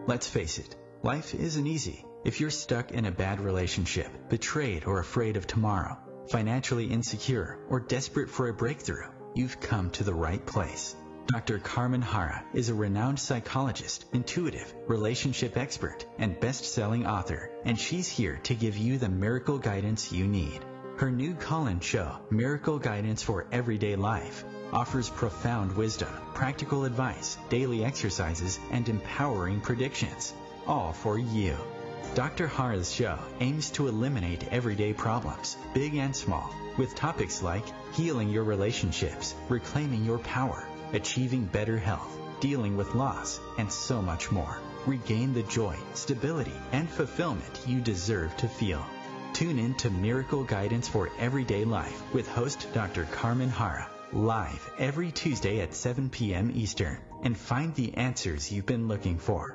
Let's face it, life isn't easy. If you're stuck in a bad relationship, betrayed or afraid of tomorrow, financially insecure, or desperate for a breakthrough, you've come to the right place. Dr. Carmen Hara is a renowned psychologist, intuitive, relationship expert, and best-selling author, and she's here to give you the miracle guidance you need. Her new call-in show, Miracle Guidance for Everyday Life, offers profound wisdom, practical advice, daily exercises, and empowering predictions, all for you. Dr. Hara's show aims to eliminate everyday problems, big and small, with topics like healing your relationships, reclaiming your power, achieving better health, dealing with loss, and so much more. Regain the joy, stability, and fulfillment you deserve to feel. Tune in to Miracle Guidance for Everyday Life with host Dr. Carmen Hara, live every Tuesday at 7 p.m. Eastern, and find the answers you've been looking for.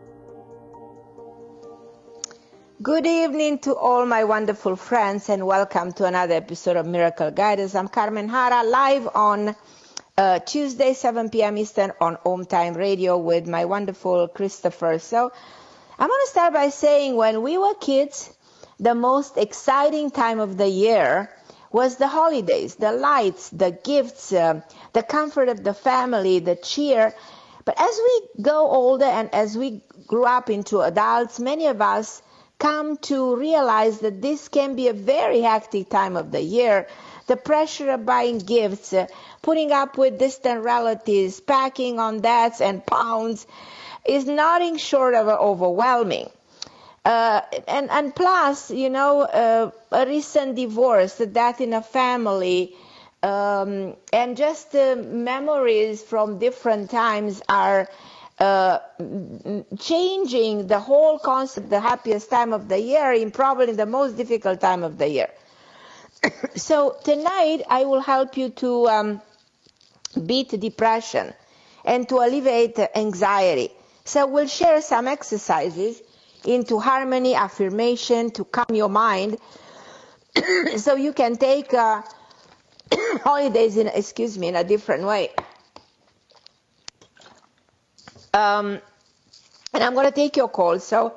Good evening to all my wonderful friends, and welcome to another episode of Miracle Guidance. I'm Carmen Hara, live on Tuesday, 7 p.m. Eastern on Home Time Radio with my wonderful Christopher. So I'm going to start by saying when we were kids, the most exciting time of the year was the holidays, the lights, the gifts, the comfort of the family, the cheer. But as we go older and as we grew up into adults, many of us come to realize that this can be a very hectic time of the year. The pressure of buying gifts, putting up with distant relatives, packing on debts and pounds is nothing short of overwhelming. And plus, a recent divorce, the death in a family, and just memories from different times are changing the whole concept, the happiest time of the year, in probably the most difficult time of the year. So tonight I will help you to beat depression and to alleviate anxiety. So we'll share some exercises into harmony, affirmation, to calm your mind, so you can take holidays in a different way. And I'm going to take your call. So,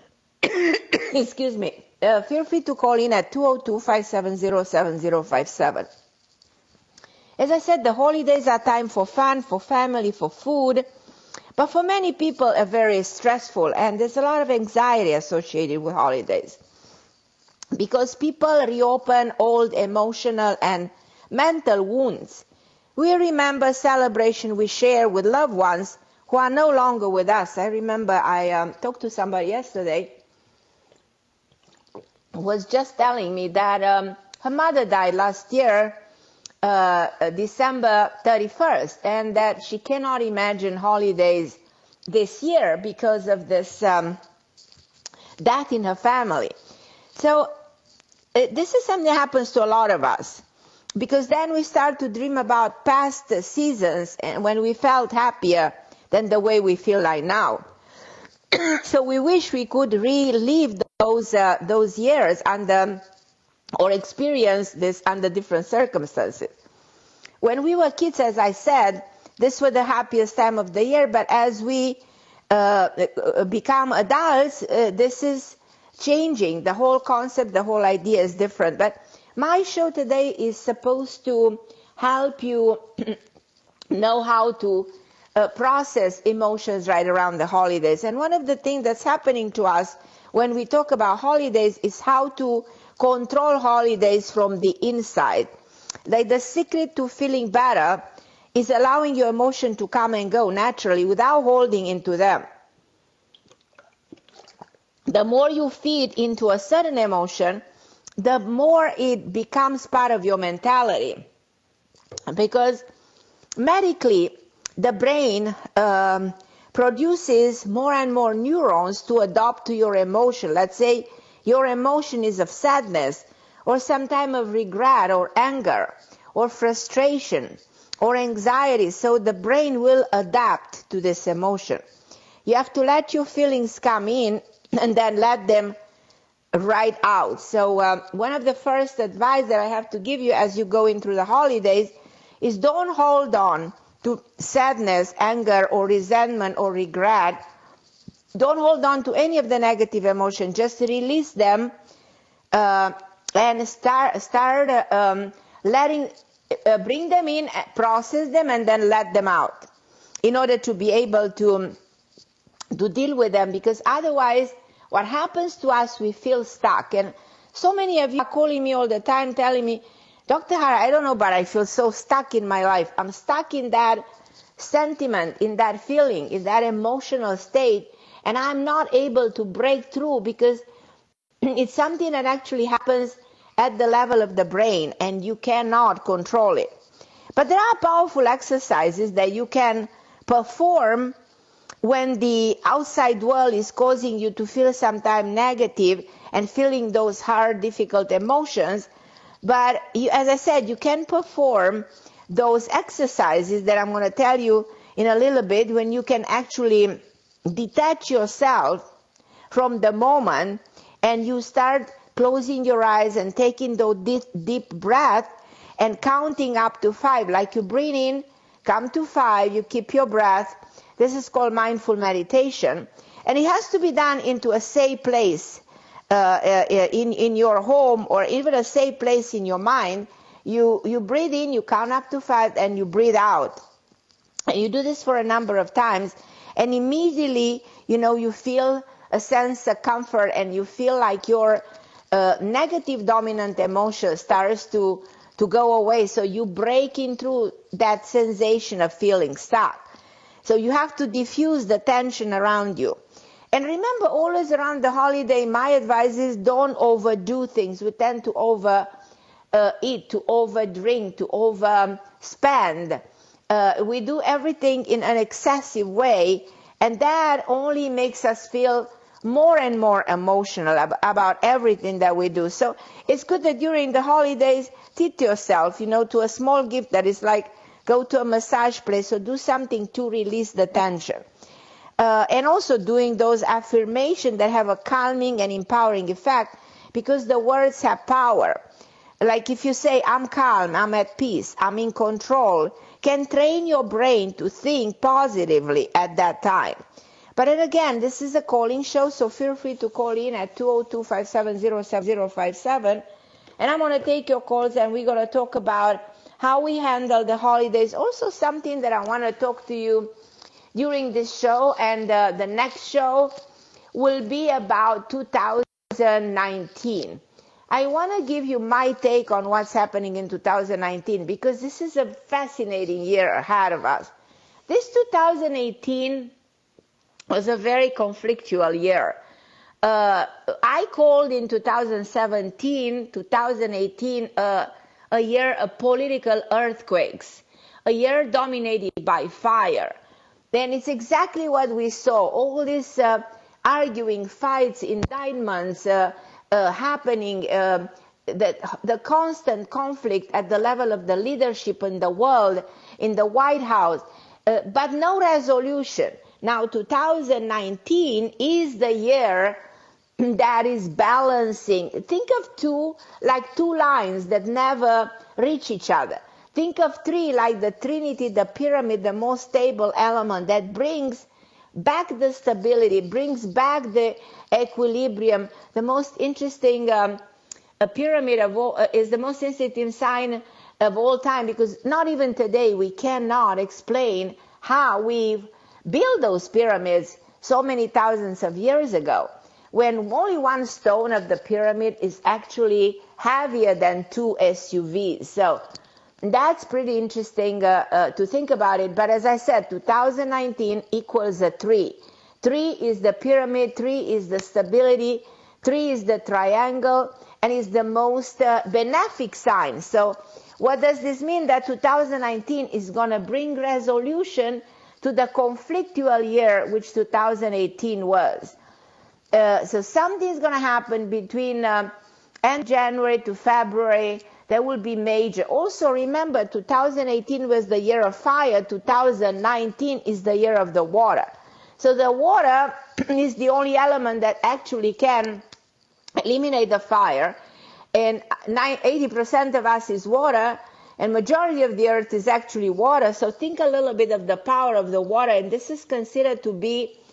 feel free to call in at 202-570-7057. As I said, the holidays are time for fun, for family, for food. But for many people, are very stressful, and there's a lot of anxiety associated with holidays. Because people reopen old emotional and mental wounds. We remember celebration we share with loved ones who are no longer with us. I remember I talked to somebody yesterday who was just telling me that her mother died last year, December 31st, and that she cannot imagine holidays this year because of this death in her family. So this is something that happens to a lot of us, because then we start to dream about past seasons and when we felt happier than the way we feel like now. So we wish we could relive those years or experience this under different circumstances. When we were kids, as I said, this was the happiest time of the year, but as we become adults, this is changing. The whole concept, the whole idea is different. But my show today is supposed to help you know how to process emotions right around the holidays. And one of the things that's happening to us when we talk about holidays is how to control holidays from the inside. Like the secret to feeling better is allowing your emotion to come and go naturally without holding into them. The more you feed into a certain emotion, the more it becomes part of your mentality. Because medically, the brain produces more and more neurons to adapt to your emotion. Let's say your emotion is of sadness, or some type of regret, or anger, or frustration, or anxiety. So the brain will adapt to this emotion. You have to let your feelings come in and then let them right out. So one of the first advice that I have to give you as you go in through the holidays is don't hold on to sadness, anger, or resentment, or regret. Don't hold on to any of the negative emotions. Just release them and start bring them in, process them, and then let them out in order to be able to deal with them. Because otherwise, what happens to us, we feel stuck. And so many of you are calling me all the time telling me, Dr. Hara, I don't know, but I feel so stuck in my life. I'm stuck in that sentiment, in that feeling, in that emotional state, and I'm not able to break through because it's something that actually happens at the level of the brain and you cannot control it. But there are powerful exercises that you can perform when the outside world is causing you to feel sometimes negative and feeling those hard, difficult emotions. But as I said, you can perform those exercises that I'm going to tell you in a little bit, when you can actually detach yourself from the moment and you start closing your eyes and taking those deep breaths and counting up to 5. Like you breathe in, come to 5, you keep your breath. This is called mindful meditation. And it has to be done into a safe place in your home, or even a safe place in your mind. You breathe in, you count up to 5, and you breathe out. And you do this for a number of times, and immediately, you feel a sense of comfort, and you feel like your negative dominant emotion starts to go away. So you break into that sensation of feeling stuck. So you have to diffuse the tension around you. And remember, always around the holiday, my advice is don't overdo things. We tend to overeat, to overdrink, to overspend. We do everything in an excessive way, and that only makes us feel more and more emotional about everything that we do. So it's good that during the holidays, treat yourself, to a small gift that is like go to a massage place or do something to release the tension. And also doing those affirmations that have a calming and empowering effect, because the words have power. Like if you say, I'm calm, I'm at peace, I'm in control, can train your brain to think positively at that time. But then again, this is a calling show, so feel free to call in at 202-570-7057. And I'm going to take your calls, and we're going to talk about how we handle the holidays. Also something that I want to talk to you during this show, and the next show will be about 2019. I want to give you my take on what's happening in 2019, because this is a fascinating year ahead of us. This 2018 was a very conflictual year. I called in 2018 a year of political earthquakes, a year dominated by fire. Then it's exactly what we saw. All these arguing, fights, indictments happening, the constant conflict at the level of the leadership in the world, in the White House, but no resolution. Now 2019 is the year that is balancing. Think of two lines that never reach each other. Think of 3 like the Trinity, the pyramid, the most stable element that brings back the stability, brings back the equilibrium. The most interesting pyramid of all is the most interesting sign of all time, because not even today we cannot explain how we built those pyramids so many thousands of years ago, when only one stone of the pyramid is actually heavier than 2 SUVs. So that's pretty interesting to think about it. But as I said, 2019 equals a 3. 3 is the pyramid, 3 is the stability, 3 is the triangle, and is the most benefic sign. So what does this mean? That 2019 is going to bring resolution to the conflictual year which 2018 was. So something is going to happen between end January to February. There will be major. Also remember, 2018 was the year of fire. 2019 is the year of the water. So the water is the only element that actually can eliminate the fire. And 80% of us is water, and majority of the earth is actually water. So think a little bit of the power of the water. And this is considered to be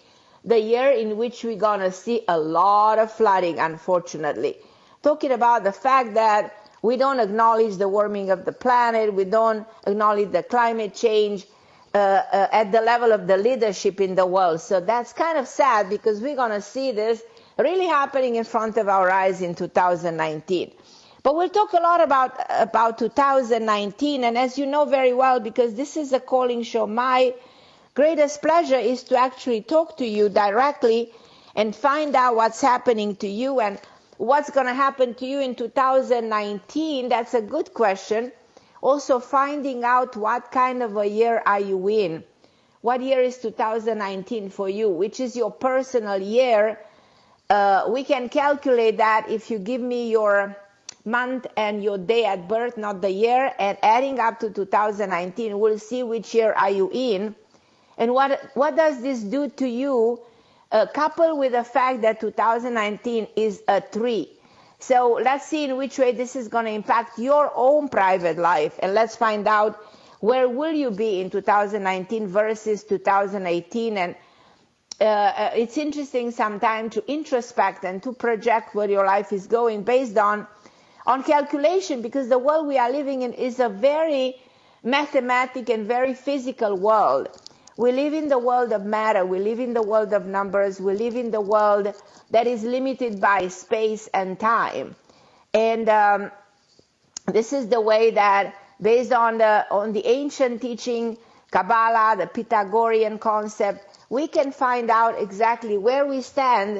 the year in which we're going to see a lot of flooding, unfortunately. Talking about the fact that we don't acknowledge the warming of the planet, we don't acknowledge the climate change at the level of the leadership in the world. So that's kind of sad, because we're going to see this really happening in front of our eyes in 2019. But we'll talk a lot about 2019, and as you know very well, because this is a calling show, my greatest pleasure is to actually talk to you directly and find out what's happening to you and what's going to happen to you in 2019. That's a good question. Also finding out what kind of a year are you in. What year is 2019 for you? Which is your personal year? We can calculate that if you give me your month and your day at birth, not the year, and adding up to 2019, we'll see which year are you in. And what does this do to you, coupled with the fact that 2019 is a 3. So let's see in which way this is going to impact your own private life. And let's find out where will you be in 2019 versus 2018. And it's interesting sometimes to introspect and to project where your life is going based on calculation, because the world we are living in is a very mathematic and very physical world. We live in the world of matter, we live in the world of numbers, we live in the world that is limited by space and time. And this is the way that, based on the ancient teaching, Kabbalah, the Pythagorean concept, we can find out exactly where we stand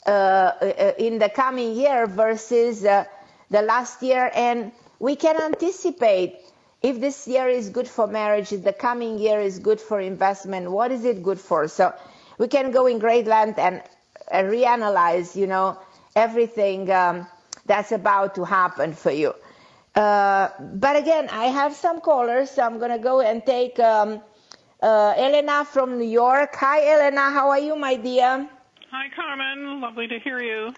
in the coming year versus the last year, and we can anticipate if this year is good for marriage, if the coming year is good for investment, what is it good for? So we can go in great length and reanalyze, everything that's about to happen for you. But again, I have some callers, so I'm going to go and take Elena from New York. Hi, Elena. How are you, my dear? Hi, Carmen. Lovely to hear you.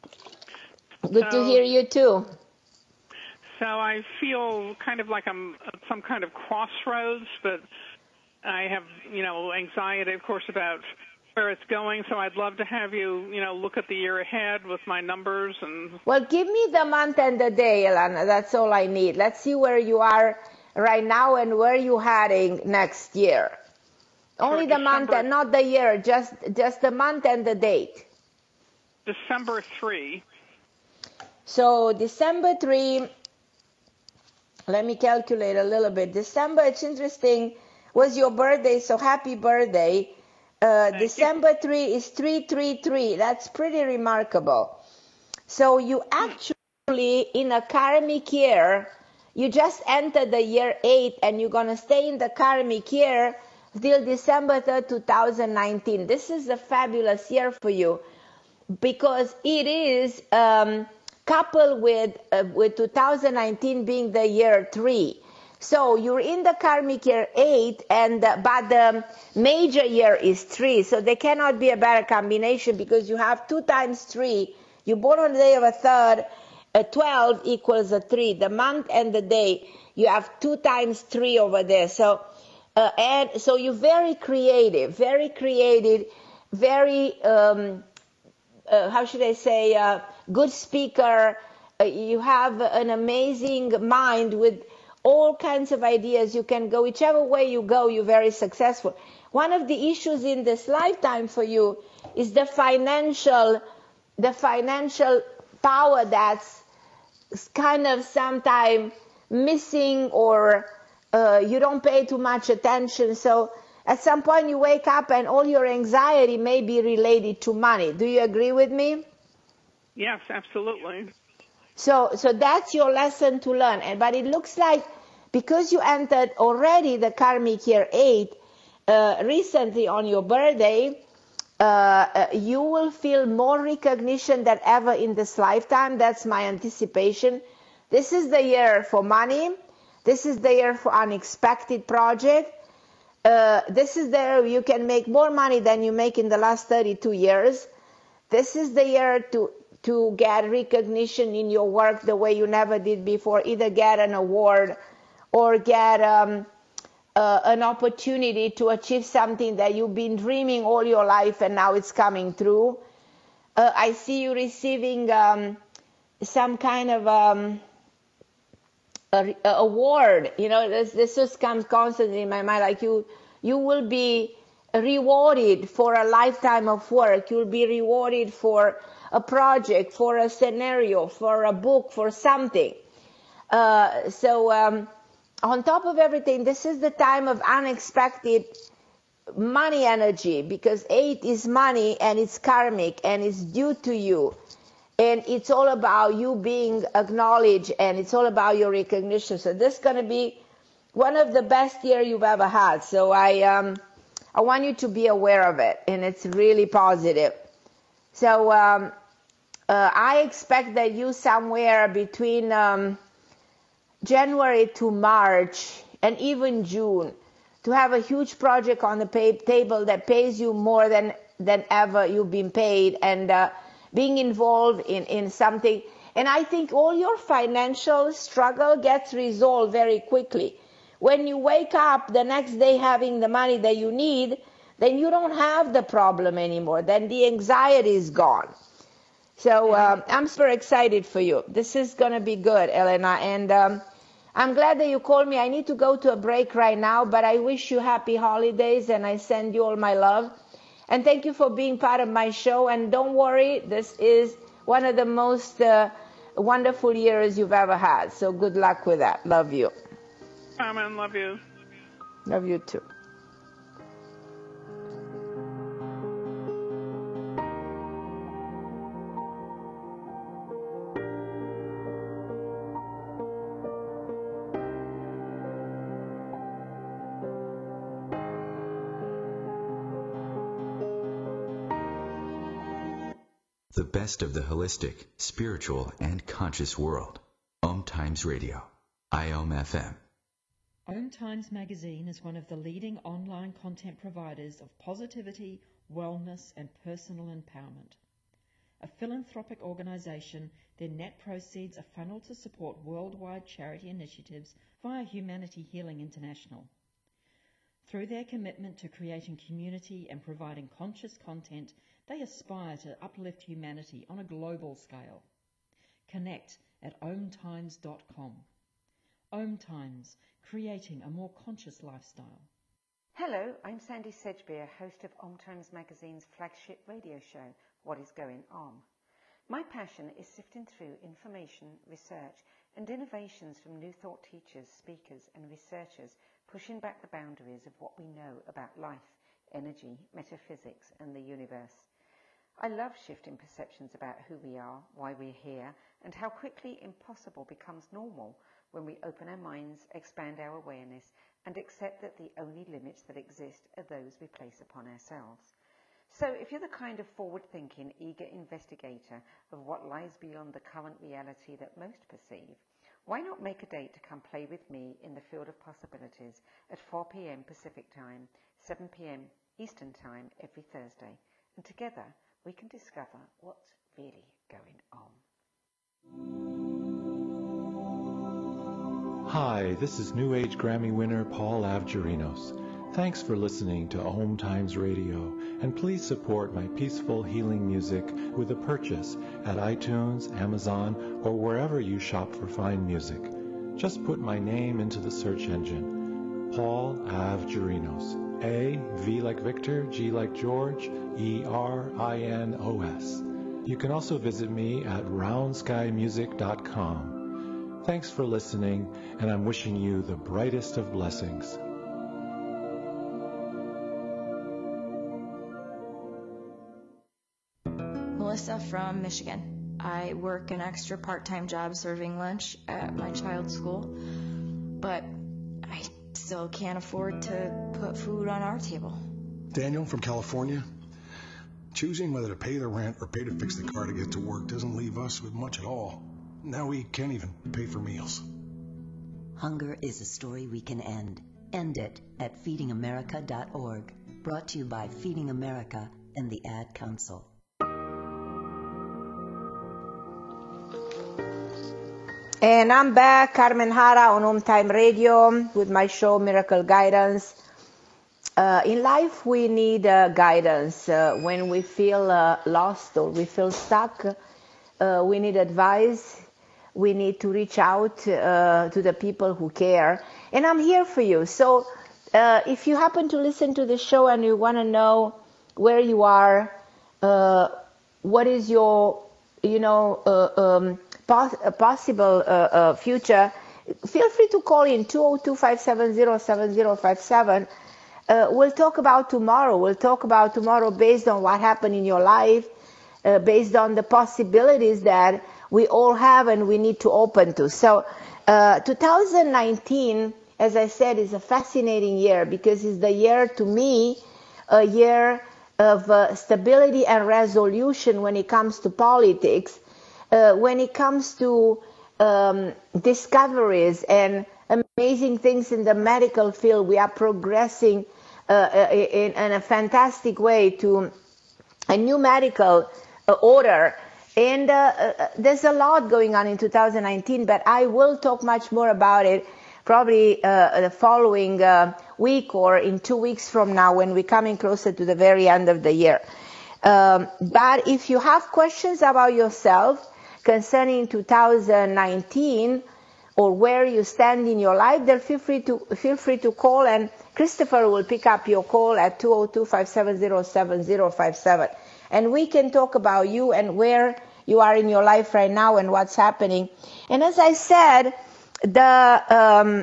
Good to hear you, too. So I feel kind of like I'm at some kind of crossroads, but I have, anxiety, of course, about where it's going. So I'd love to have you, look at the year ahead with my numbers. Well, give me the month and the day, Elena. That's all I need. Let's see where you are right now and where you're heading next year. Only the month and not the year, just the month and the date. December 3. So December 3, let me calculate a little bit. December, it's interesting, was your birthday, so happy birthday. December 3 is 333. That's pretty remarkable. So you actually, in a karmic year, you just entered the year 8, and you're going to stay in the karmic year till December 3rd, 2019. This is a fabulous year for you, because it is coupled with 2019 being the year 3. So you're in the karmic year 8, but the major year is 3. So there cannot be a better combination, because you have 2 times 3. You're born on the day of a third. 12 equals a 3. The month and the day, you have 2 times 3 over there. So and so you're very creative, very, how should I say, good speaker. You have an amazing mind with all kinds of ideas. You can go whichever way you go, you're very successful. One of the issues in this lifetime for you is the financial power that's kind of sometimes missing, or you don't pay too much attention. So at some point you wake up and all your anxiety may be related to money. Do you agree with me? Yes, absolutely. So that's your lesson to learn. But it looks like, because you entered already the karmic year 8 recently on your birthday, you will feel more recognition than ever in this lifetime. That's my anticipation. This is the year for money. This is the year for unexpected project. This is the year you can make more money than you make in the last 32 years. This is the year to get recognition in your work the way you never did before, either get an award or get an opportunity to achieve something that you've been dreaming all your life and now it's coming through. I see you receiving some kind of award. You know, this just comes constantly in my mind. Like you will be rewarded for a lifetime of work. You'll be rewarded for a project, for a scenario, for a book, for something. So on top of everything, this is the time of unexpected money energy, because 8 is money and it's karmic and it's due to you. And it's all about you being acknowledged and it's all about your recognition. So this is going to be one of the best years you've ever had. So I want you to be aware of it, and it's really positive. So I expect that you somewhere between January to March and even June to have a huge project on the table that pays you more than ever you've been paid, and being involved in something. And I think all your financial struggle gets resolved very quickly. When you wake up the next day having the money that you need, then you don't have the problem anymore. Then the anxiety is gone. So I'm super excited for you. This is going to be good, Elena. And I'm glad that you called me. I need to go to a break right now, but I wish you happy holidays and I send you all my love. And thank you for being part of my show. And don't worry, this is one of the most wonderful years you've ever had. So good luck with that. Love you. Carmen, love you. Love you too. The best of the holistic, spiritual, and conscious world. Om Times Radio. IOM FM. Om Times Magazine is one of the leading online content providers of positivity, wellness, and personal empowerment. A philanthropic organization, their net proceeds are funneled to support worldwide charity initiatives via Humanity Healing International. Through their commitment to creating community and providing conscious content, they aspire to uplift humanity on a global scale. Connect at omtimes.com. Om Times, creating a more conscious lifestyle. Hello, I'm Sandy Sedgbeer, host of Om Times Magazine's flagship radio show, What is Going On? My passion is sifting through information, research, and innovations from new thought teachers, speakers, and researchers pushing back the boundaries of what we know about life, energy, metaphysics, and the universe. I love shifting perceptions about who we are, why we're here, and how quickly impossible becomes normal when we open our minds, expand our awareness, and accept that the only limits that exist are those we place upon ourselves. So if you're the kind of forward-thinking, eager investigator of what lies beyond the current reality that most perceive, why not make a date to come play with me in the field of possibilities at 4 p.m. Pacific Time, 7 p.m. Eastern Time every Thursday, and together we can discover what's really going on. Hi, this is New Age Grammy winner Paul Avgerinos. Thanks for listening to Om Times Radio, and please support my peaceful healing music with a purchase at iTunes, Amazon, or wherever you shop for fine music. Just put my name into the search engine, Paul Avgerinos. A, V like Victor, G like George, E-R-I-N-O-S. You can also visit me at roundskymusic.com. Thanks for listening, and I'm wishing you the brightest of blessings. Melissa from Michigan. I work an extra part-time job serving lunch at my child's school, but I still can't afford to put food on our table. Daniel from California. Choosing whether to pay the rent or pay to fix the car to get to work doesn't leave us with much at all. Now we can't even pay for meals. Hunger is a story we can end. End it at feedingamerica.org. Brought to you by Feeding America and the Ad Council. And I'm back, Carmen Jara on Home Time Radio with my show Miracle Guidance. In life we need guidance. When we feel lost or we feel stuck, we need advice. We need to reach out to the people who care. And I'm here for you. So if you happen to listen to the show and you want to know where you are, what is your, possible future, feel free to call in 202-570-7057. We'll talk about tomorrow. We'll talk about tomorrow based on what happened in your life, based on the possibilities that we all have and we need to open to. So 2019, as I said, is a fascinating year because it's the year, to me, a year of stability and resolution when it comes to politics. When it comes to discoveries and amazing things in the medical field, we are progressing in a fantastic way to a new medical order. And there's a lot going on in 2019, but I will talk much more about it probably the following week or in 2 weeks from now when we're coming closer to the very end of the year. But if you have questions about yourself, concerning 2019 or where you stand in your life, then feel free to call, and Christopher will pick up your call at 202-570-7057. And we can talk about you and where you are in your life right now and what's happening. And as I said, the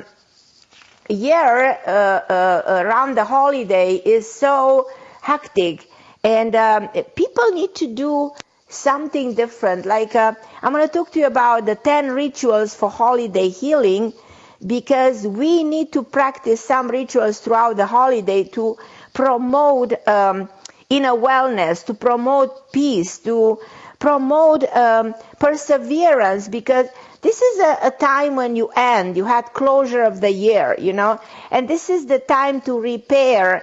year around the holiday is so hectic, and people need to do something different. Like I'm going to talk to you about the 10 rituals for holiday healing, because we need to practice some rituals throughout the holiday to promote inner wellness, to promote peace, to promote perseverance, because this is a time when you had closure of the year, and this is the time to repair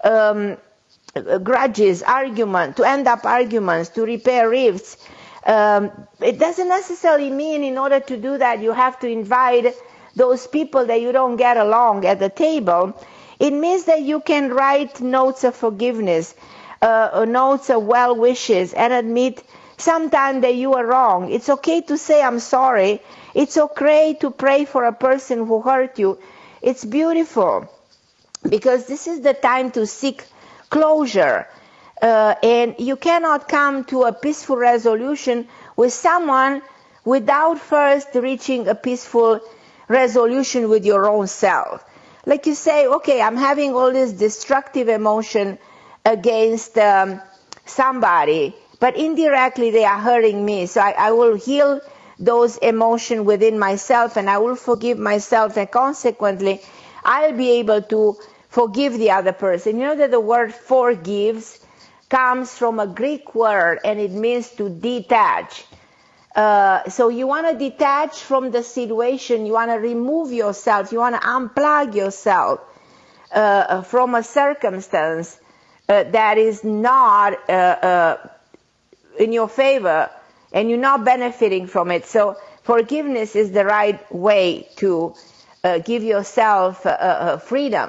grudges, to end up arguments, to repair rifts. It doesn't necessarily mean in order to do that you have to invite those people that you don't get along at the table. It means that you can write notes of forgiveness, notes of well wishes, and admit sometimes that you are wrong. It's okay to say I'm sorry. It's okay to pray for a person who hurt you. It's beautiful, because this is the time to seek closure, and you cannot come to a peaceful resolution with someone without first reaching a peaceful resolution with your own self. Like you say, okay, I'm having all this destructive emotion against somebody, but indirectly they are hurting me, so I will heal those emotions within myself, and I will forgive myself, and consequently I'll be able to forgive the other person. You know that the word forgives comes from a Greek word, and it means to detach. So you want to detach from the situation. You want to remove yourself. You want to unplug yourself from a circumstance that is not in your favor, and you're not benefiting from it. So forgiveness is the right way to give yourself freedom.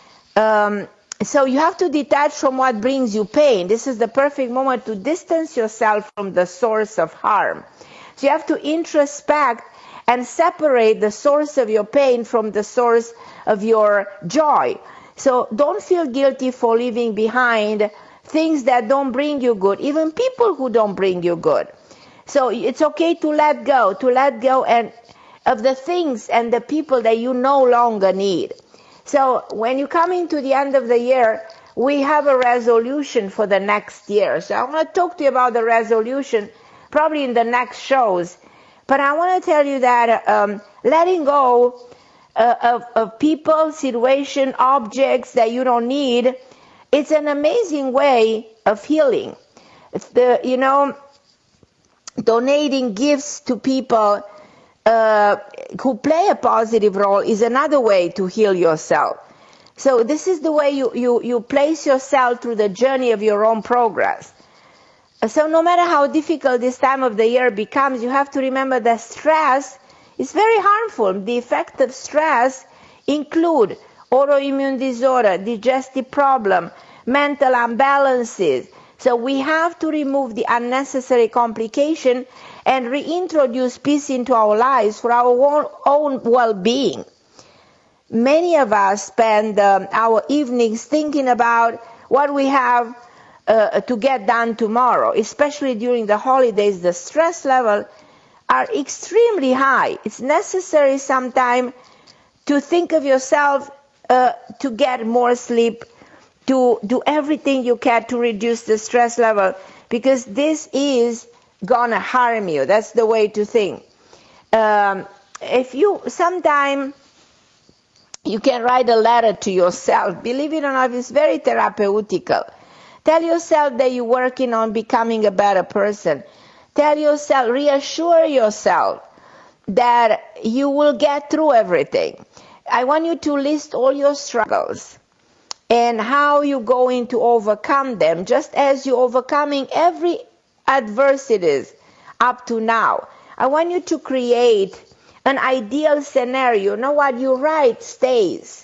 So you have to detach from what brings you pain. This is the perfect moment to distance yourself from the source of harm. So you have to introspect and separate the source of your pain from the source of your joy. So don't feel guilty for leaving behind things that don't bring you good, even people who don't bring you good. So it's okay to let go and of the things and the people that you no longer need. So when you come into the end of the year, we have a resolution for the next year. So I want to talk to you about the resolution probably in the next shows. But I want to tell you that letting go of people, situation, objects that you don't need, it's an amazing way of healing. Donating gifts to people who play a positive role is another way to heal yourself. So this is the way you place yourself through the journey of your own progress. So no matter how difficult this time of the year becomes, you have to remember that stress It's very harmful. The effects of stress include autoimmune disorder, digestive problem, mental imbalances. So we have to remove the unnecessary complication and reintroduce peace into our lives for our own well-being. Many of us spend our evenings thinking about what we have to get done tomorrow, especially during the holidays. The stress levels are extremely high. It's necessary sometimes to think of yourself to get more sleep, to do everything you can to reduce the stress level, because this is gonna harm you. That's the way to think. If you sometime you can write a letter to yourself. Believe it or not, it's very therapeutical. Tell yourself that you're working on becoming a better person. Tell yourself, reassure yourself that you will get through everything. I want you to list all your struggles and how you're going to overcome them, just as you're overcoming every adversities up to now. I want you to create an ideal scenario. You know what you write stays.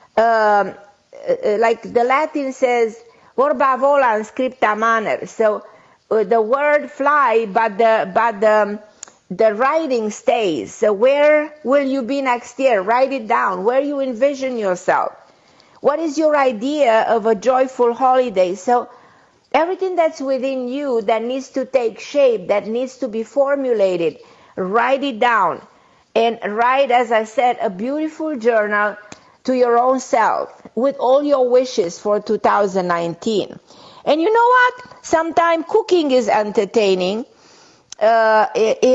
Like the Latin says, "Vorba volant, scripta manet." So the word fly, but the writing stays. So where will you be next year? Write it down. Where you envision yourself. What is your idea of a joyful holiday? So everything that's within you that needs to take shape, that needs to be formulated, write it down. And write, as I said, a beautiful journal to your own self with all your wishes for 2019. And you know what? Sometimes cooking is entertaining. I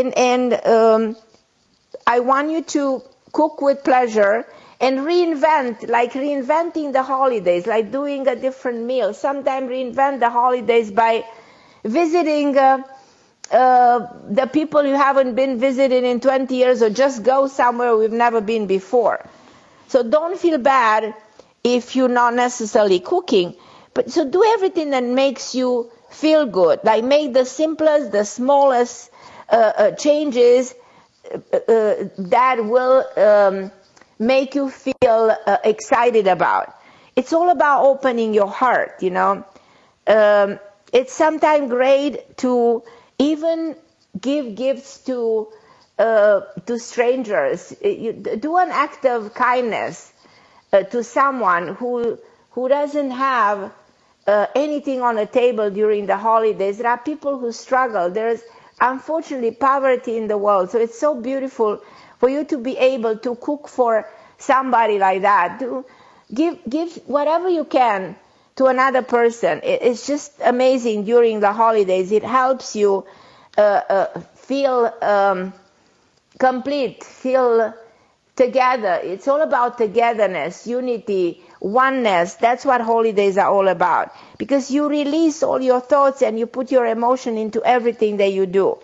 want you to cook with pleasure and reinvent, like reinventing the holidays, like doing a different meal. Sometimes reinvent the holidays by visiting the people you haven't been visiting in 20 years, or just go somewhere we've never been before. So don't feel bad if you're not necessarily cooking, but so do everything that makes you feel good. Like make the simplest, the smallest changes that will make you feel excited about. It's all about opening your heart, you know. It's sometimes great to even give gifts to strangers. You do an act of kindness to someone who doesn't have anything on the table during the holidays. There are people who struggle. There's unfortunately poverty in the world. So it's so beautiful for you to be able to cook for somebody like that. To give whatever you can to another person. It's just amazing during the holidays. It helps you feel complete, feel together. It's all about togetherness, unity, oneness. That's what holidays are all about. Because you release all your thoughts and you put your emotion into everything that you do.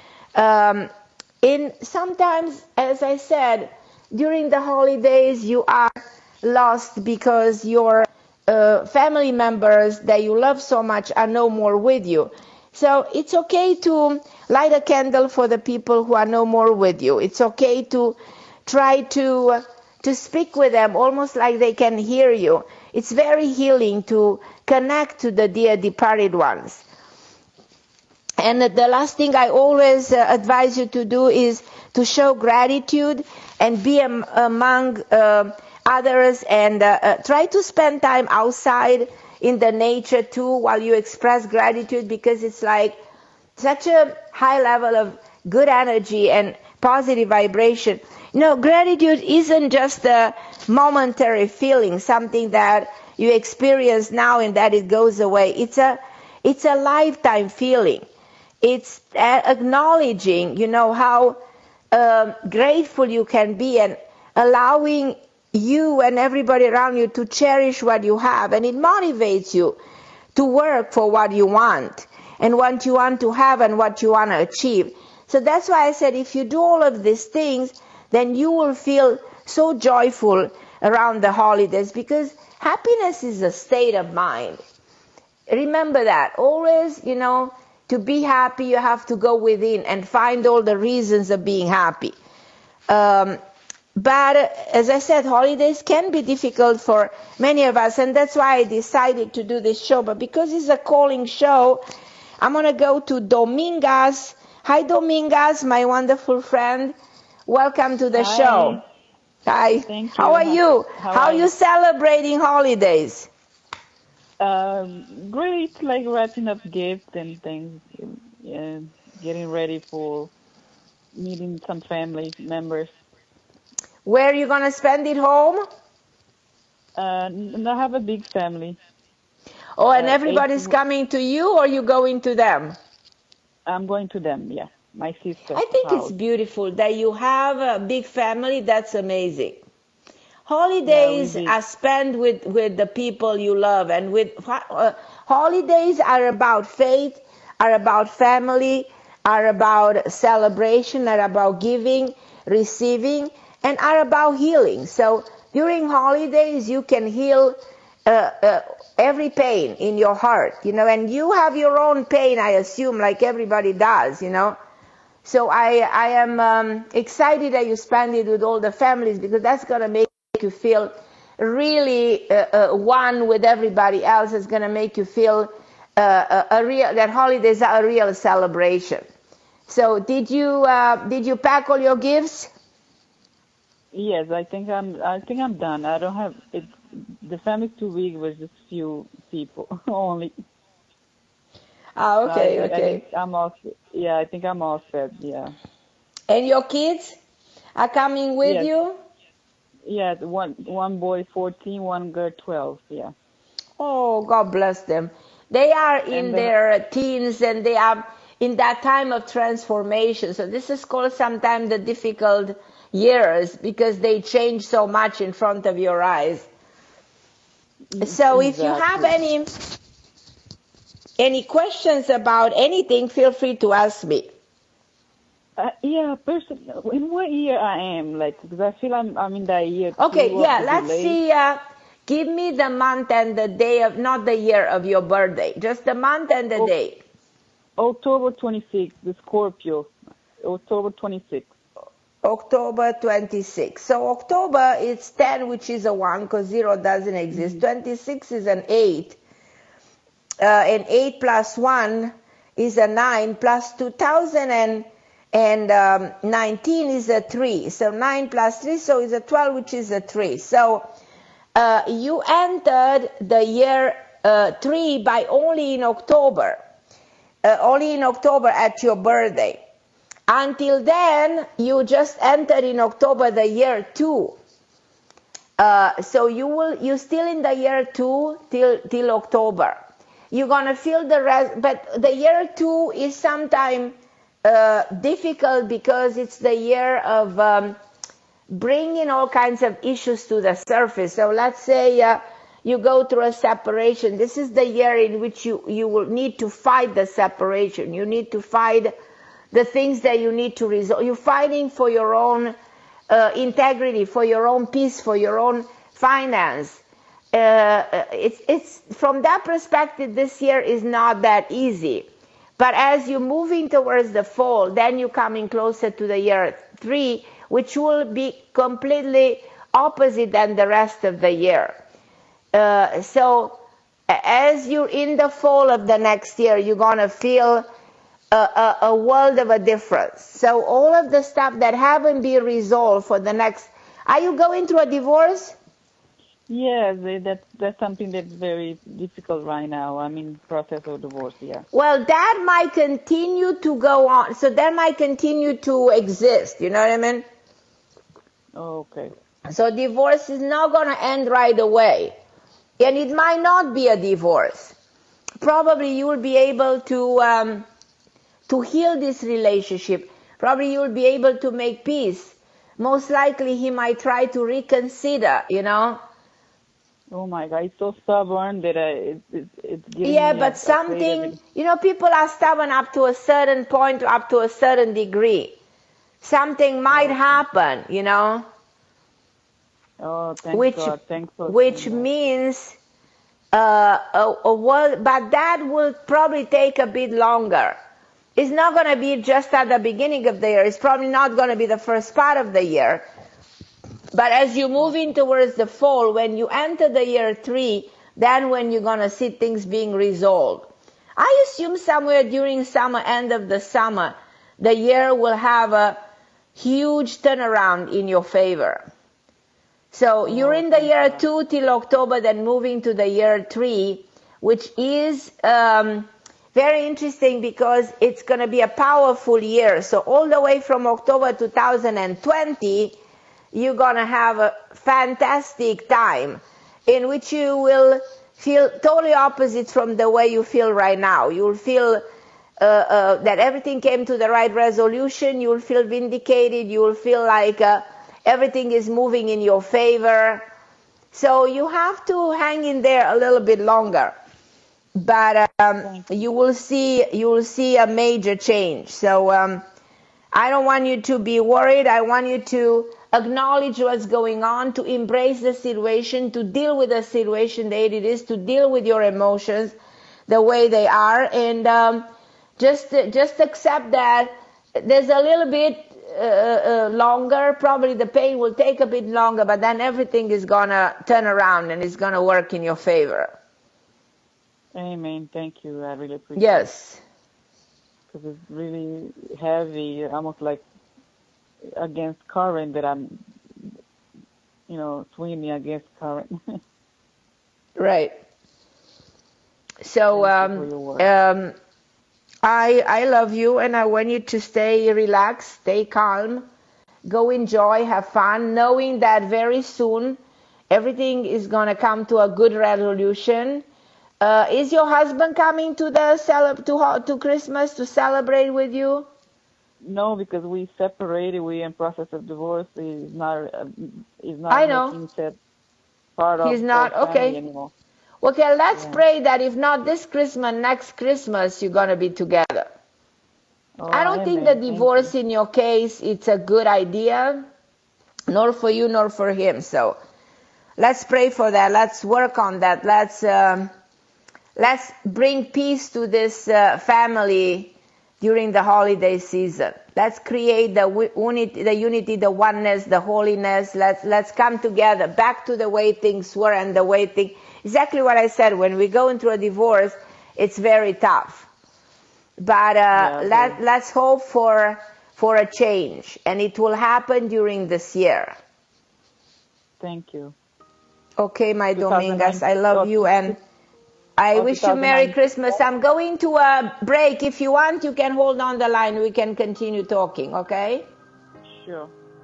Sometimes, as I said, during the holidays you are lost because your family members that you love so much are no more with you. So it's okay to light a candle for the people who are no more with you. It's okay to try to speak with them almost like they can hear you. It's very healing to connect to the dear departed ones. And the last thing I always advise you to do is to show gratitude and be among others, and try to spend time outside in the nature too while you express gratitude, because it's like such a high level of good energy and positive vibration. You know, gratitude isn't just a momentary feeling, something that you experience now and that it goes away. It's a lifetime feeling. It's acknowledging, you know, how grateful you can be, and allowing you and everybody around you to cherish what you have. And it motivates you to work for what you want and what you want to have and what you want to achieve. So that's why I said if you do all of these things, then you will feel so joyful around the holidays, because happiness is a state of mind. Remember that. Always, you know, to be happy, you have to go within and find all the reasons of being happy. But as I said, holidays can be difficult for many of us, and that's why I decided to do this show. But because it's a calling show, I'm going to go to Domingas. Hi, Domingas, my wonderful friend. Welcome to the show. Hi. Thank you. How are you? How are you celebrating holidays? Great, like wrapping up gifts and things, getting ready for meeting some family members. Where are you going to spend it home? I have a big family. Oh, and everybody's coming to you, or you going to them? I'm going to them, yeah. My sister. I think it's beautiful that you have a big family. That's amazing. Holidays are spent with the people you love, and holidays are about faith, are about family, are about celebration, are about giving, receiving, and are about healing. So during holidays, you can heal every pain in your heart, and you have your own pain, I assume, like everybody does, So I am excited that you spend it with all the families, because that's going to make you feel really one with everybody else. It's going to make you feel that holidays are a real celebration. So did you pack all your gifts? Yes, I think I'm done. I don't have it. The family's too big. It was just few people only. Okay. I think I'm all set. Yeah. And your kids are coming with you? Yeah, one boy 14, one girl 12. Yeah. Oh, God bless them. They are in their teens, and they are in that time of transformation. So this is called sometimes the difficult years, because they change so much in front of your eyes. So if you have any questions about anything, feel free to ask me. In what year I am, because I feel I'm in that year. Okay, let's see. Give me the month and the day of, not the year of your birthday, just the month and the day. October 26th, the Scorpio. October 26th. October 26th. So October is 10, which is a 1, because 0 doesn't exist. 26 is an 8. And 8 plus 1 is a 9, plus 2019 is a 3. So 9 plus 3, so it's a 12, which is a 3. So you entered the year 3 by only in October at your birthday. Until then, you just entered in October the year 2. So you're still in the year 2 till October. You're gonna feel the rest, but the year 2 is sometimes difficult, because it's the year of bringing all kinds of issues to the surface. So let's say you go through a separation. This is the year in which you will need to fight the separation. You need to fight the things that you need to resolve. You're fighting for your own integrity, for your own peace, for your own finance. It's from that perspective, this year is not that easy. But as you're moving towards the fall, then you're coming closer to the year 3, which will be completely opposite than the rest of the year. So as you're in the fall of the next year, you're going to feel a world of a difference. So all of the stuff that haven't been resolved for the next... Are you going through a divorce? Yes, that's something that's very difficult right now. I'm in the process of divorce, yeah. Well, that might continue to go on. So that might continue to exist. You know what I mean? Oh, okay. So divorce is not going to end right away. And it might not be a divorce. Probably you will be able to heal this relationship. Probably you will be able to make peace. Most likely he might try to reconsider, Oh my God, it's so stubborn that it's giving me but something, people are stubborn up to a certain point, up to a certain degree. Something might happen, Oh, thank God. Thanks for which means a world, but that will probably take a bit longer. is not going to be just at the beginning of the year. It's probably not going to be the first part of the year. But as you move in towards the fall, when you enter the year 3, then when you're going to see things being resolved. I assume somewhere during summer, end of the summer, the year will have a huge turnaround in your favor. So you're in the year 2 till October, then moving to the year 3, which is very interesting because it's going to be a powerful year. So all the way from October 2020, you're going to have a fantastic time in which you will feel totally opposite from the way you feel right now. You'll feel that everything came to the right resolution. You'll feel vindicated. You'll feel like everything is moving in your favor. So you have to hang in there a little bit longer. But you will see a major change. So I don't want you to be worried. I want you to acknowledge what's going on, to embrace the situation, to deal with the situation that it is, to deal with your emotions the way they are, and just accept that there's a little bit longer. Probably the pain will take a bit longer, but then everything is gonna turn around and it's gonna work in your favor. Amen. Thank you. I really appreciate it. Yes. Because it's really heavy, almost like against current that I'm, swimming against current. Right. So I love you, and I want you to stay relaxed, stay calm, go enjoy, have fun, knowing that very soon everything is going to come to a good resolution. Is your husband coming to to Christmas to celebrate with you? No, because we separated. We're in process of divorce. He's not I know. making that part of He's not our family okay anymore. Okay, let's pray that if not this Christmas, next Christmas, you're going to be together. I don't think the divorce in your case, it's a good idea, nor for you, nor for him. So let's pray for that. Let's work on that. Let's bring peace to this family during the holiday season. Let's create the unity, the oneness, the holiness. Let's come together back to the way things were and the way things. Exactly what I said. When we go into a divorce, it's very tough. But let's hope for a change, and it will happen during this year. Thank you. Okay, my Dominguez, I love you, and I wish you Merry Christmas. I'm going to a break. If you want, you can hold on the line. We can continue talking, okay? Sure.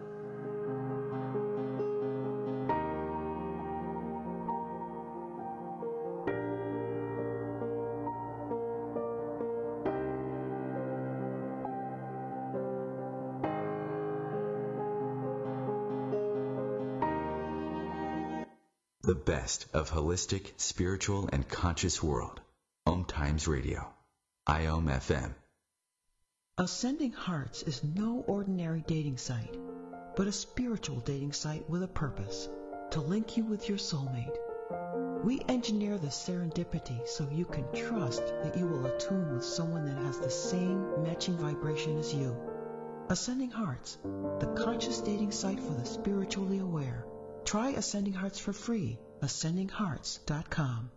The best of holistic, spiritual, and conscious world. Om Times Radio. IOM FM. Ascending Hearts is no ordinary dating site, but a spiritual dating site with a purpose, to link you with your soulmate. We engineer the serendipity so you can trust that you will attune with someone that has the same matching vibration as you. Ascending Hearts, the conscious dating site for the spiritually aware. Try Ascending Hearts for free. AscendingHearts.com.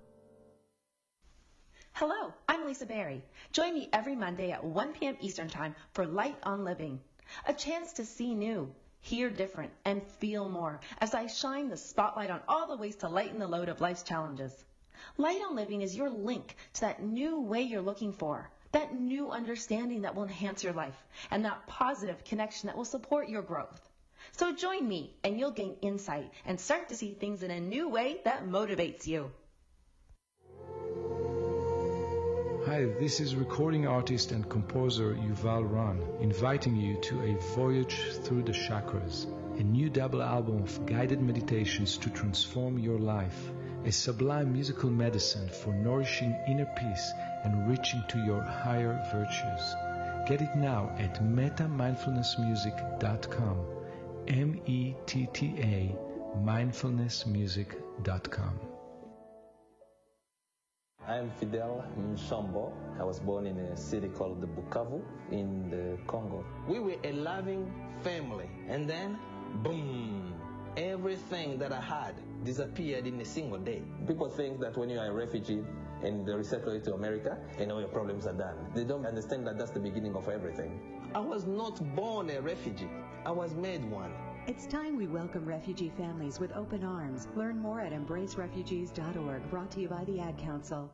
Hello, I'm Lisa Berry. Join me every Monday at 1 p.m. Eastern Time for Light on Living. A chance to see new, hear different, and feel more as I shine the spotlight on all the ways to lighten the load of life's challenges. Light on Living is your link to that new way you're looking for, that new understanding that will enhance your life, and that positive connection that will support your growth. So join me and you'll gain insight and start to see things in a new way that motivates you. Hi, this is recording artist and composer Yuval Ran, inviting you to a voyage through the chakras, a new double album of guided meditations to transform your life, a sublime musical medicine for nourishing inner peace and reaching to your higher virtues. Get it now at metamindfulnessmusic.com. METTA mindfulnessmusic.com. I'm Fidel Nshambo. I was born in a city called the Bukavu in the Congo. We were a loving family, and then, boom, everything that I had disappeared in a single day. People think that when you are a refugee and they resettle you to America, and all your problems are done. They don't understand that that's the beginning of everything. I was not born a refugee. I was made one. It's time we welcome refugee families with open arms. Learn more at embracerefugees.org, brought to you by the Ad Council.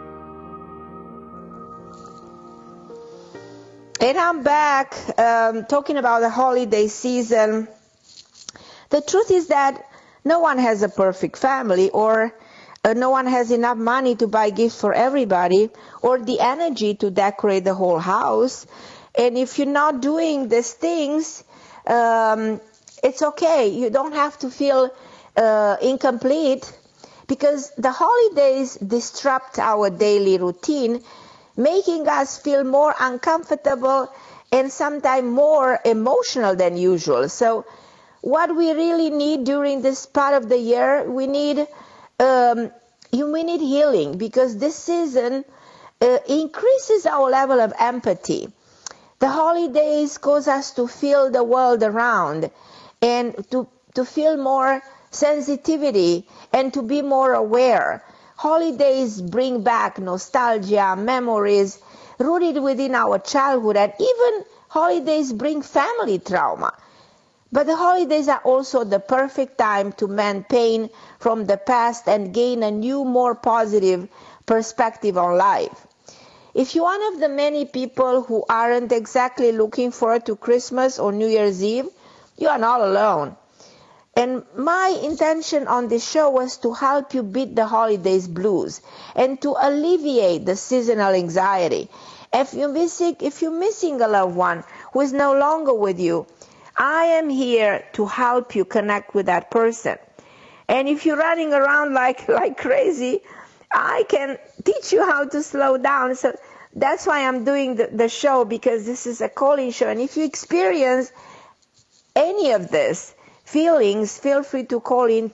And I'm back talking about the holiday season. The truth is that no one has a perfect family, or no one has enough money to buy gifts for everybody, or the energy to decorate the whole house. And if you're not doing these things, it's okay. You don't have to feel incomplete, because the holidays disrupt our daily routine, making us feel more uncomfortable and sometimes more emotional than usual. So what we really need during this part of the year, we need healing, because this season increases our level of empathy. The holidays cause us to feel the world around, and to feel more sensitivity and to be more aware. Holidays bring back nostalgia, memories rooted within our childhood, and even holidays bring family trauma. But the holidays are also the perfect time to mend pain from the past and gain a new, more positive perspective on life. If you're one of the many people who aren't exactly looking forward to Christmas or New Year's Eve, you are not alone. And my intention on this show was to help you beat the holidays blues and to alleviate the seasonal anxiety. If you're missing a loved one who is no longer with you, I am here to help you connect with that person. And if you're running around like crazy, I can teach you how to slow down. So that's why I'm doing the show, because this is a calling show. And if you experience any of this feelings, feel free to call in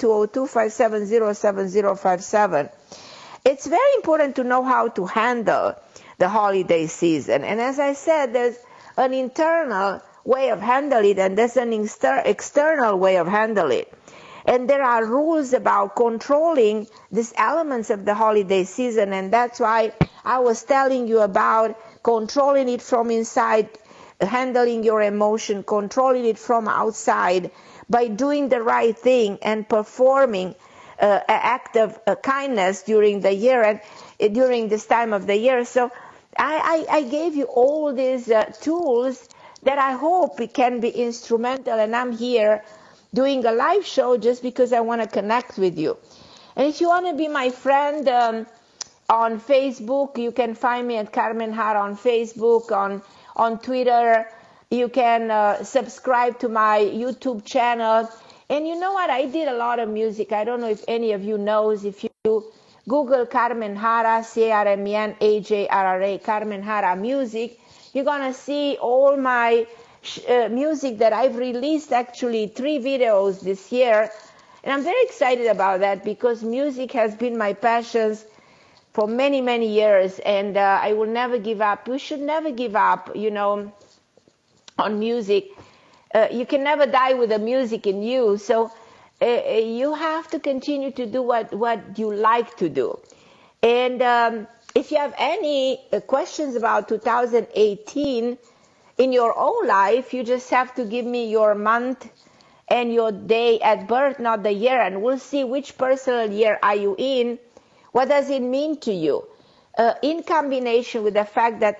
202-570-7057. It's very important to know how to handle the holiday season. And as I said, there's an internal way of handling it, and there's an external way of handling it. And there are rules about controlling these elements of the holiday season, and that's why I was telling you about controlling it from inside, handling your emotion, controlling it from outside by doing the right thing and performing an act of kindness during the year and during this time of the year. So I gave you all these tools that I hope it can be instrumental, and I'm here doing a live show just because I want to connect with you. And if you want to be my friend on Facebook, you can find me at Carmen Hara on Facebook, on Twitter. You can subscribe to my YouTube channel. And you know what? I did a lot of music. I don't know if any of you knows. If you Google Carmen Hara, C-A-R-M-E-N-H-A-R-R-A, Carmen Hara music, you're going to see all my music that I've released, actually 3 videos this year. And I'm very excited about that, because music has been my passion for many, many years. And I will never give up. We should never give up, on music. You can never die with the music in you. So you have to continue to do what you like to do. And if you have any questions about 2018 in your own life, you just have to give me your month and your day at birth, not the year, and we'll see which personal year are you in. What does it mean to you? In combination with the fact that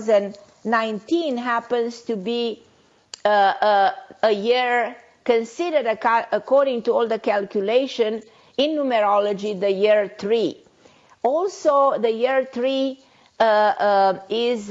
2019 happens to be a year considered, according to all the calculation in numerology, the year 3. Also, the year 3 is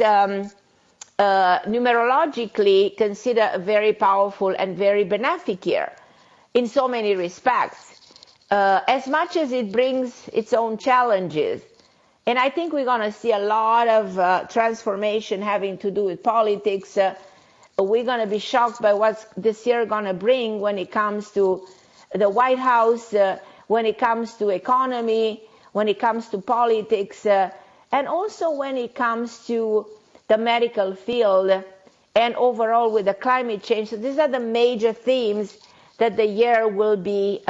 numerologically considered a very powerful and very benefic year in so many respects, as much as it brings its own challenges. And I think we're going to see a lot of transformation having to do with politics. We're going to be shocked by what's this year going to bring when it comes to the White House, when it comes to economy, when it comes to politics, and also when it comes to the medical field and overall with the climate change. So these are the major themes that the year will be,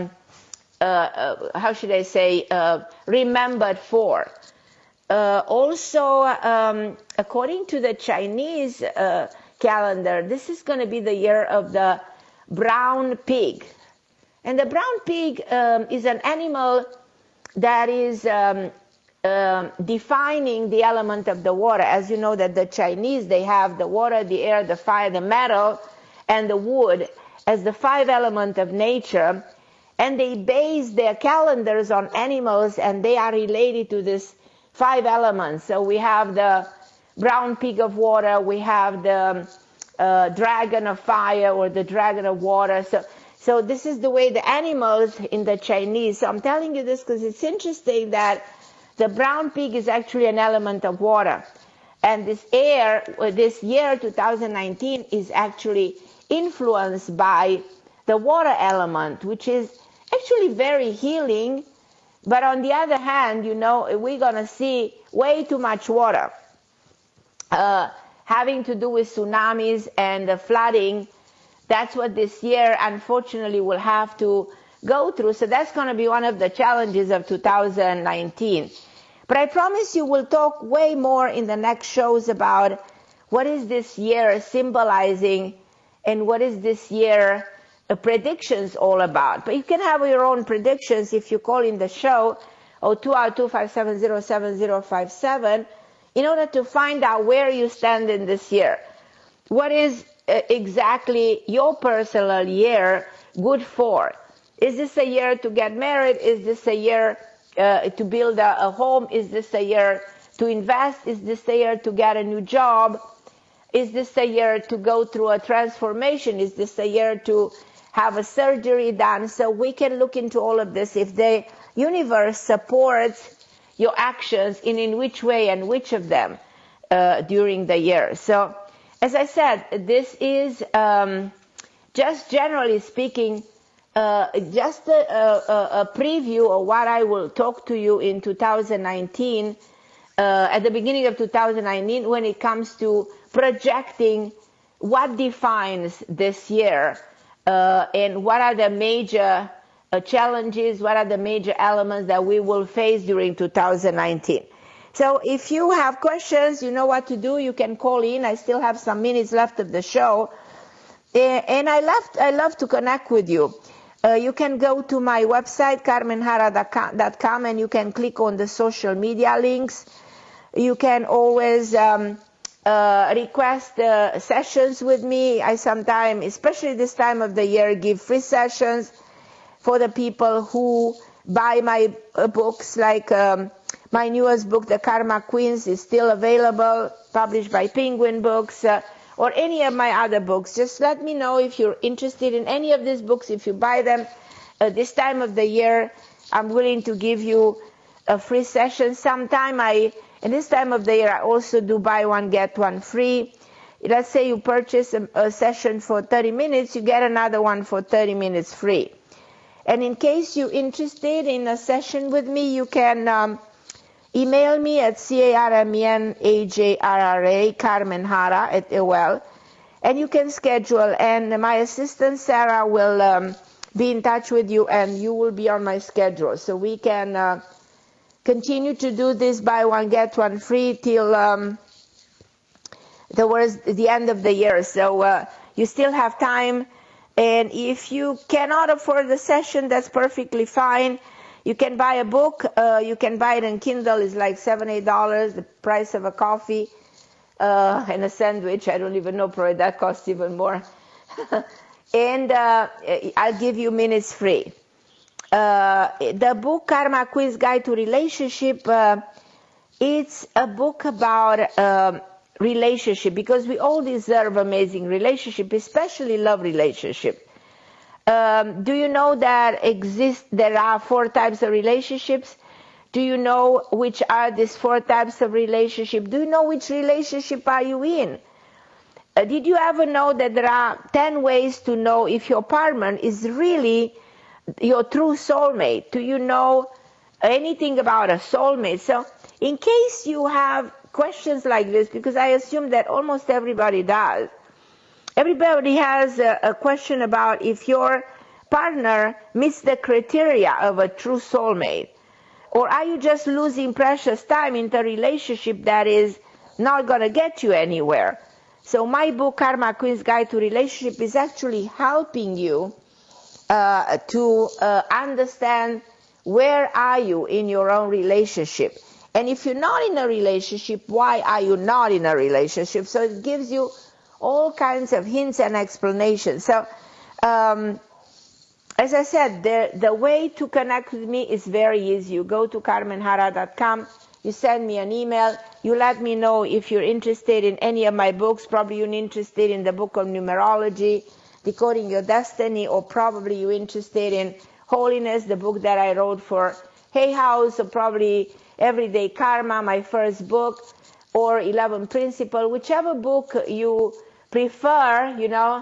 how should I say, remembered for. Also, according to the Chinese calendar, this is going to be the year of the brown pig. And the brown pig is an animal that is defining the element of the water. As you know that the Chinese, they have the water, the air, the fire, the metal, and the wood as the 5 elements of nature. And they base their calendars on animals, and they are related to these 5 elements. So we have the brown pig of water, we have the dragon of fire or the dragon of water. So this is the way the animals in the Chinese. So I'm telling you this because it's interesting that the brown pig is actually an element of water. And this year 2019 is actually influenced by the water element, which is actually very healing. But on the other hand, you know, we're going to see way too much water having to do with tsunamis and the flooding. That's what this year, unfortunately, will have to go through. So that's going to be one of the challenges of 2019. But I promise you we'll talk way more in the next shows about what is this year symbolizing and what is this year predictions all about. But you can have your own predictions if you call in the show 0202-570-7057 in order to find out where you stand in this year. What is exactly your personal year good for? Is this a year to get married? Is this a year to build a home? Is this a year to invest? Is this a year to get a new job? Is this a year to go through a transformation? Is this a year to have a surgery done? So we can look into all of this if the universe supports your actions in which way and which of them during the year. So as I said, this is just generally speaking just a preview of what I will talk to you in 2019, at the beginning of 2019, when it comes to projecting what defines this year and what are the major challenges, what are the major elements that we will face during 2019. So if you have questions, you know what to do. You can call in. I still have some minutes left of the show. And I love to connect with you. You can go to my website, carmenjara.com, and you can click on the social media links. You can always request sessions with me. I sometimes, especially this time of the year, give free sessions for the people who buy my books, like my newest book, The Karma Queens, is still available, published by Penguin Books, or any of my other books. Just let me know if you're interested in any of these books. If you buy them this time of the year, I'm willing to give you a free session. Sometime in this time of the year, I also do buy one, get one free. Let's say you purchase a session for 30 minutes, you get another one for 30 minutes free. And in case you're interested in a session with me, you can email me at CARMENAJRRA, Carmen Jara at AOL, and you can schedule. And my assistant Sarah will be in touch with you, and you will be on my schedule. So we can continue to do this buy one, get one free till the end of the year. So you still have time. And if you cannot afford the session, that's perfectly fine. You can buy a book. You can buy it in Kindle. It's like $7, $8, the price of a coffee and a sandwich. I don't even know, probably that costs even more. And I'll give you minutes free. The book Karma Queen's Guide to Relationship, it's a book about relationship, because we all deserve amazing relationship, especially love relationship. Do you know that there are 4 types of relationships? Do you know which are these 4 types of relationship? Do you know which relationship are you in? Did you ever know that there are 10 ways to know if your partner is really your true soulmate? Do you know anything about a soulmate. So in case you have questions like this, because I assume that almost everybody does, everybody has a question about if your partner meets the criteria of a true soulmate, or are you just losing precious time into a relationship that is not going to get you anywhere? So my book, Karma Queen's Guide to Relationship, is actually helping you to understand where are you in your own relationship. And if you're not in a relationship, why are you not in a relationship? So it gives you all kinds of hints and explanations. So as I said, the way to connect with me is very easy. You go to carmenjara.com, you send me an email, you let me know if you're interested in any of my books. Probably you're interested in the book of numerology, Decoding Your Destiny, or probably you're interested in Holiness, the book that I wrote for Hay House, or probably Everyday Karma, my first book, or 11 Principles, whichever book you prefer,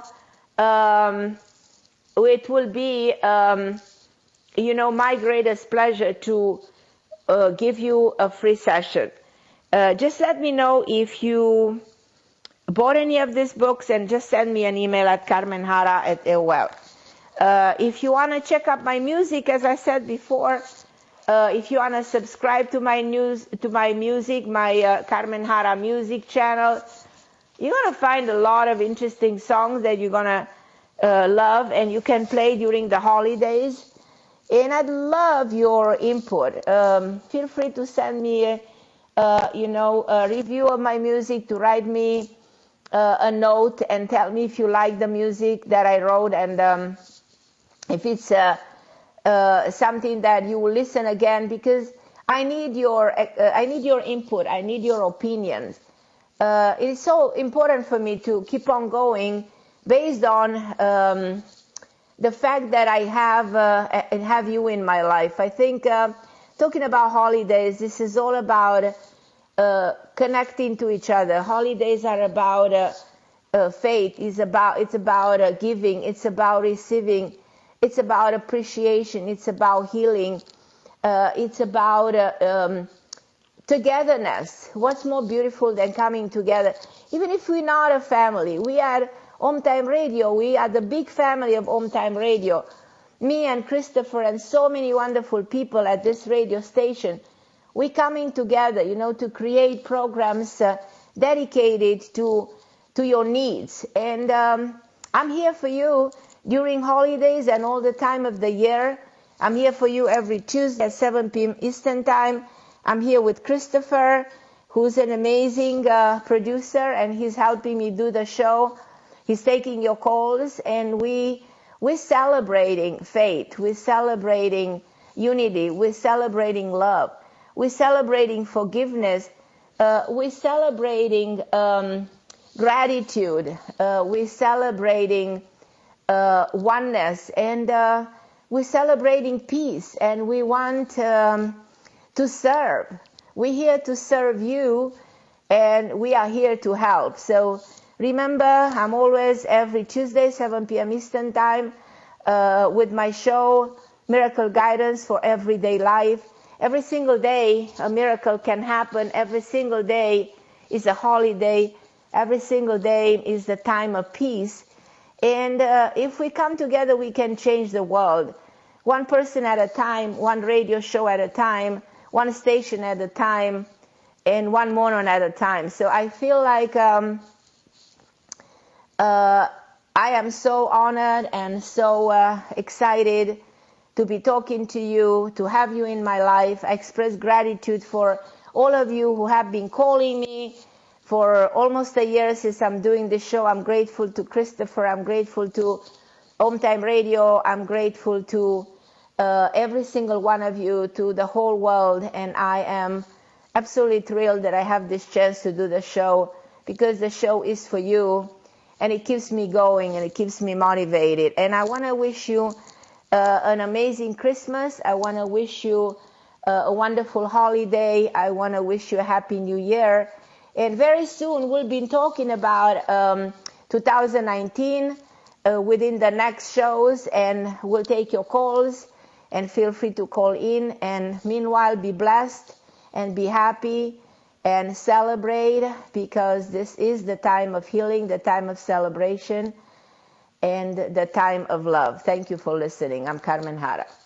it will be, my greatest pleasure to give you a free session. Just let me know if you bought any of these books, and just send me an email at carmenjara@AOL. If you want to check out my music, as I said before, if you want to subscribe to my music, my Carmen Jara music channel, you're going to find a lot of interesting songs that you're going to love, and you can play during the holidays. And I'd love your input. Feel free to send me a review of my music, to write me a note and tell me if you like the music that I wrote, and if it's something that you will listen again, because I need your input. I need your opinions. It is so important for me to keep on going based on the fact that I have you in my life. I think talking about holidays, this is all about connecting to each other. Holidays are about faith. It's about giving. It's about receiving. It's about appreciation. It's about healing. It's about togetherness. What's more beautiful than coming together? Even if we're not a family, we are Om Time Radio. We are the big family of Om Time Radio. Me and Christopher and so many wonderful people at this radio station. We're coming together, to create programs dedicated to your needs. And I'm here for you during holidays and all the time of the year. I'm here for you every Tuesday at 7 p.m. Eastern Time. I'm here with Christopher, who's an amazing producer, and he's helping me do the show. He's taking your calls, and we're celebrating faith. We're celebrating unity. We're celebrating love. We're celebrating forgiveness. We're celebrating gratitude. We're celebrating oneness, and we're celebrating peace, and we want to serve. We're here to serve you, and we are here to help. So remember, I'm always every Tuesday, 7 p.m. Eastern Time, with my show, Miracle Guidance for Everyday Life. Every single day, a miracle can happen. Every single day is a holiday. Every single day is the time of peace. And if we come together, we can change the world. One person at a time, one radio show at a time, one station at a time, and one morning at a time. So I feel like I am so honored and so excited to be talking to you, to have you in my life. I express gratitude for all of you who have been calling me for almost a year since I'm doing this show. I'm grateful to Christopher. I'm grateful to Om Time Radio. I'm grateful to every single one of you, to the whole world. And I am absolutely thrilled that I have this chance to do the show, because the show is for you, and it keeps me going, and it keeps me motivated. And I want to wish you an amazing Christmas. I want to wish you a wonderful holiday. I want to wish you a happy new year. And very soon we'll be talking about 2019 within the next shows, and we'll take your calls. and feel free to call in. And meanwhile, be blessed and be happy and celebrate, because this is the time of healing, the time of celebration, and the time of love. Thank you for listening. I'm Carmen Jara.